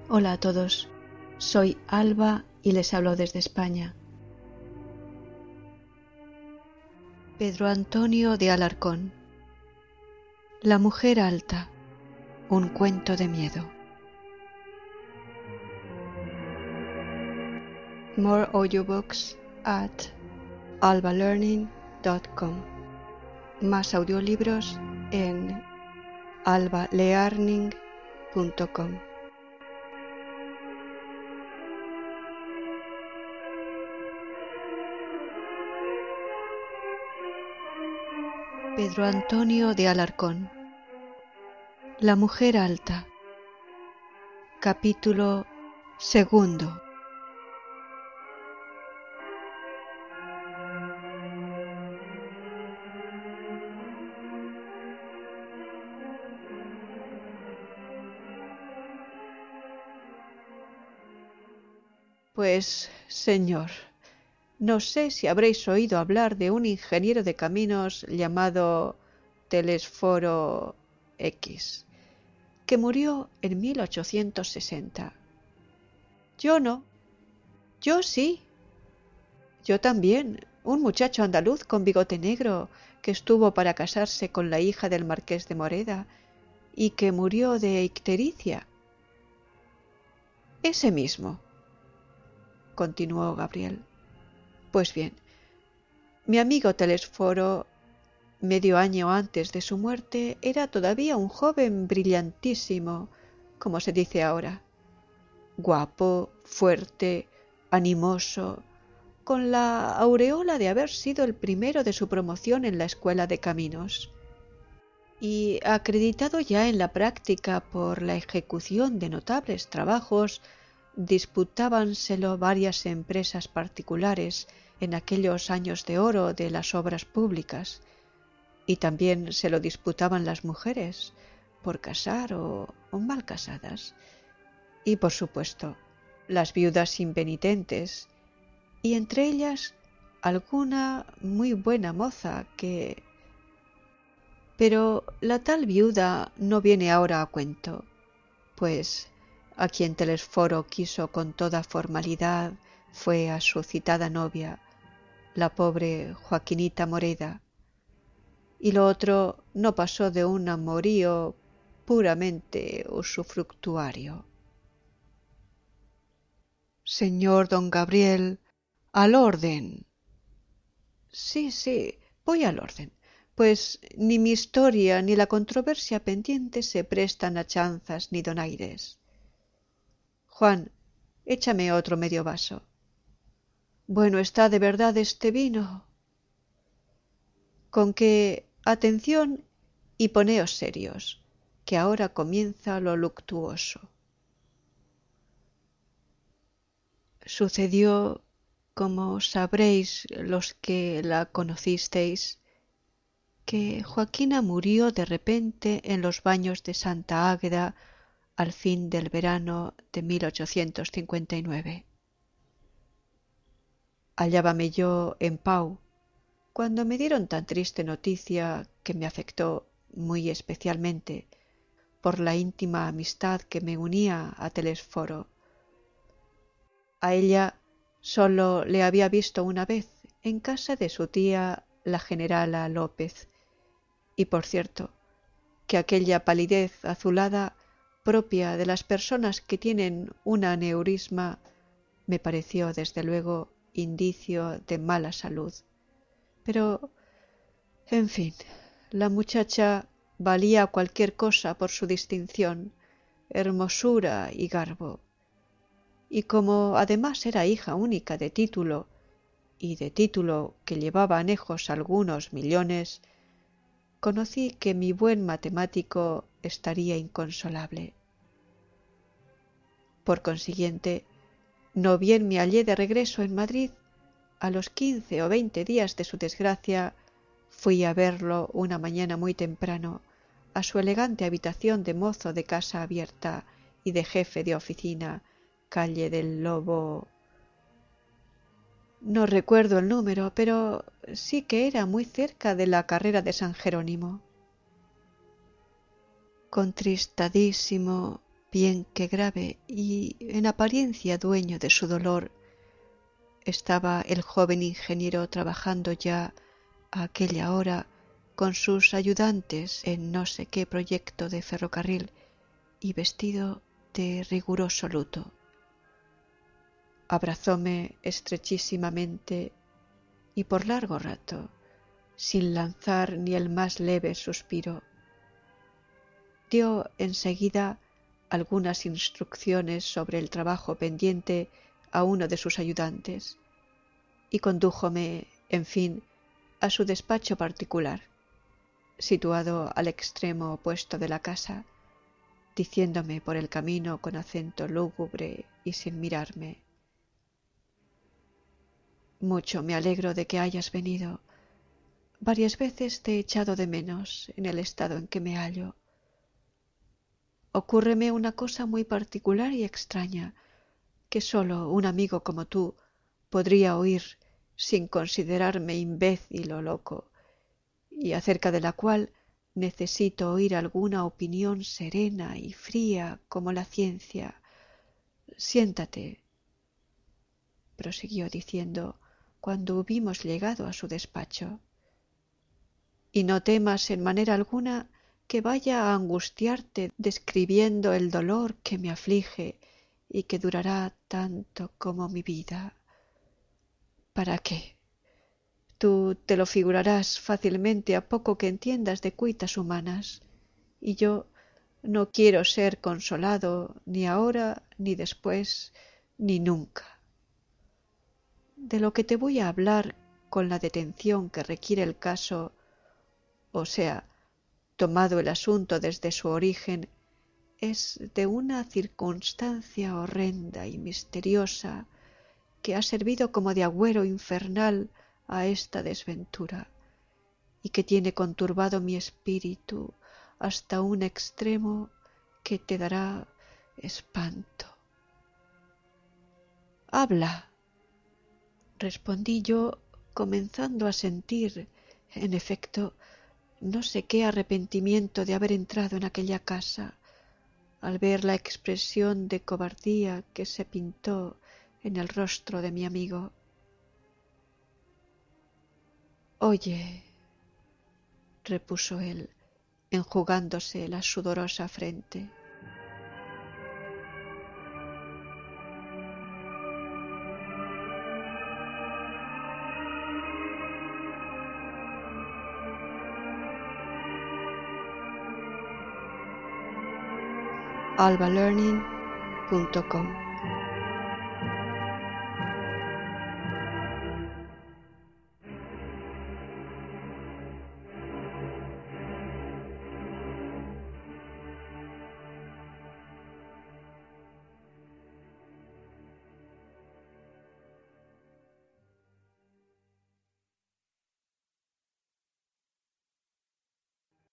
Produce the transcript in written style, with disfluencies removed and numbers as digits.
Hola a todos, soy Alba y les hablo desde España. Pedro Antonio de Alarcón. La mujer alta, un cuento de miedo. More audiobooks at albalearning.com. Más audiolibros en albalearning.com. Pedro Antonio de Alarcón. La mujer alta. Capítulo 2. Pues, señor, no sé si habréis oído hablar de un ingeniero de caminos llamado Telesforo X, que murió en 1860. Yo no. Yo sí. Yo también, un muchacho andaluz con bigote negro que estuvo para casarse con la hija del marqués de Moreda y que murió de ictericia. Ese mismo, continuó Gabriel. Pues bien, mi amigo Telesforo, medio año antes de su muerte, era todavía un joven brillantísimo, como se dice ahora, guapo, fuerte, animoso, con la aureola de haber sido el primero de su promoción en la escuela de caminos, y acreditado ya en la práctica por la ejecución de notables trabajos. Disputábanselo varias empresas particulares en aquellos años de oro de las obras públicas, y también se lo disputaban las mujeres, por casar o mal casadas, y por supuesto las viudas impenitentes, y entre ellas alguna muy buena moza que... Pero la tal viuda no viene ahora a cuento, pues a quien Telesforo quiso con toda formalidad fue a su citada novia, la pobre Joaquinita Moreda, y lo otro no pasó de un amorío puramente usufructuario. Señor don Gabriel, al orden. Sí, voy al orden, pues ni mi historia ni la controversia pendiente se prestan a chanzas ni donaires. Juan, échame otro medio vaso. Bueno está de verdad este vino. Con que atención y poneos serios, que ahora comienza lo luctuoso. Sucedió, como sabréis los que la conocisteis, que Joaquina murió de repente en los baños de Santa Águeda al fin del verano de 1859. Hallábame yo en Pau cuando me dieron tan triste noticia que me afectó muy especialmente por la íntima amistad que me unía a Telesforo. A ella sólo le había visto una vez en casa de su tía la generala López, y por cierto que aquella palidez azulada propia de las personas que tienen un aneurisma me pareció desde luego indicio de mala salud. Pero, en fin, la muchacha valía cualquier cosa por su distinción, hermosura y garbo, y como además era hija única de título, y de título que llevaba anejos algunos millones, conocí que mi buen matemático estaría inconsolable. Por consiguiente, no bien me hallé de regreso en Madrid, a los 15 o 20 días de su desgracia, fui a verlo una mañana muy temprano a su elegante habitación de mozo de casa abierta y de jefe de oficina, calle del Lobo. No recuerdo el número, pero sí que era muy cerca de la carrera de San Jerónimo. Contristadísimo bien que grave y en apariencia dueño de su dolor, estaba el joven ingeniero trabajando ya a aquella hora con sus ayudantes en no sé qué proyecto de ferrocarril y vestido de riguroso luto. Abrazóme estrechísimamente y por largo rato, sin lanzar ni el más leve suspiro, dio enseguida algunas instrucciones sobre el trabajo pendiente a uno de sus ayudantes y condújome, en fin, a su despacho particular, situado al extremo opuesto de la casa, diciéndome por el camino con acento lúgubre y sin mirarme: mucho me alegro de que hayas venido. Varias veces te he echado de menos en el estado en que me hallo. Ocúrreme una cosa muy particular y extraña, que sólo un amigo como tú podría oír sin considerarme imbécil o loco, y acerca de la cual necesito oír alguna opinión serena y fría como la ciencia. Siéntate, prosiguió diciendo cuando hubimos llegado a su despacho, y no temas en manera alguna que vaya a angustiarte describiendo el dolor que me aflige y que durará tanto como mi vida. ¿Para qué? Tú te lo figurarás fácilmente a poco que entiendas de cuitas humanas, y yo no quiero ser consolado ni ahora, ni después, ni nunca. De lo que te voy a hablar con la detención que requiere el caso, o sea, tomado el asunto desde su origen, es de una circunstancia horrenda y misteriosa que ha servido como de agüero infernal a esta desventura y que tiene conturbado mi espíritu hasta un extremo que te dará espanto. Habla, respondí yo, comenzando a sentir, en efecto, no sé qué arrepentimiento de haber entrado en aquella casa, al ver la expresión de cobardía que se pintó en el rostro de mi amigo. Oye, repuso él, enjugándose la sudorosa frente. albalearning.com